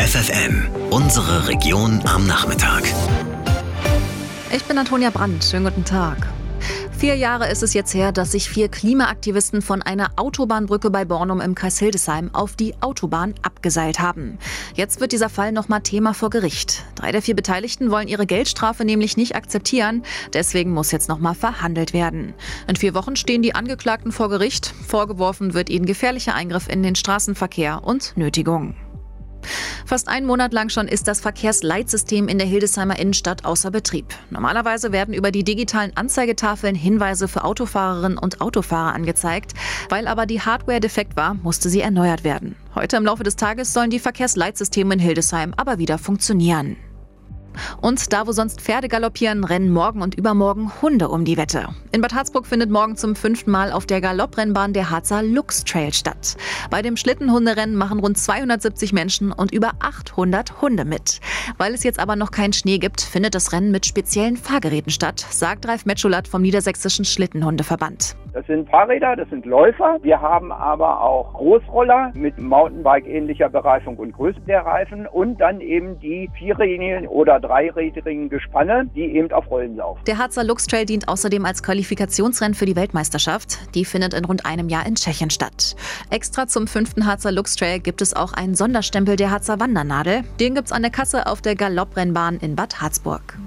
FFN, unsere Region am Nachmittag. Ich bin Antonia Brandt. Schönen guten Tag. 4 Jahre ist es jetzt her, dass sich 4 Klimaaktivisten von einer Autobahnbrücke bei Bornum im Kreis Hildesheim auf die Autobahn abgeseilt haben. Jetzt wird dieser Fall nochmal Thema vor Gericht. 3 der 4 Beteiligten wollen ihre Geldstrafe nämlich nicht akzeptieren. Deswegen muss jetzt nochmal verhandelt werden. In 4 Wochen stehen die Angeklagten vor Gericht. Vorgeworfen wird ihnen gefährlicher Eingriff in den Straßenverkehr und Nötigung. Fast einen Monat lang schon ist das Verkehrsleitsystem in der Hildesheimer Innenstadt außer Betrieb. Normalerweise werden über die digitalen Anzeigetafeln Hinweise für Autofahrerinnen und Autofahrer angezeigt. Weil aber die Hardware defekt war, musste sie erneuert werden. Heute im Laufe des Tages sollen die Verkehrsleitsysteme in Hildesheim aber wieder funktionieren. Und da, wo sonst Pferde galoppieren, rennen morgen und übermorgen Hunde um die Wette. In Bad Harzburg findet morgen zum 5. Mal auf der Galopprennbahn der Harzer Lux Trail statt. Bei dem Schlittenhunderennen machen rund 270 Menschen und über 800 Hunde mit. Weil es jetzt aber noch keinen Schnee gibt, findet das Rennen mit speziellen Fahrgeräten statt, sagt Ralf Metschulat vom Niedersächsischen Schlittenhundeverband. Das sind Fahrräder, das sind Läufer. Wir haben aber auch Großroller mit Mountainbike-ähnlicher Bereifung und Größe der Reifen und dann eben die 4-rädrigen oder 3-rädrigen Gespanne, die eben auf Rollen laufen. Der Harzer Lux Trail dient außerdem als Qualifikationsrennen für die Weltmeisterschaft. Die findet in rund einem Jahr in Tschechien statt. Extra zum 5. Harzer Lux Trail gibt es auch einen Sonderstempel der Harzer Wandernadel. Den gibt's an der Kasse auf der Galopprennbahn in Bad Harzburg.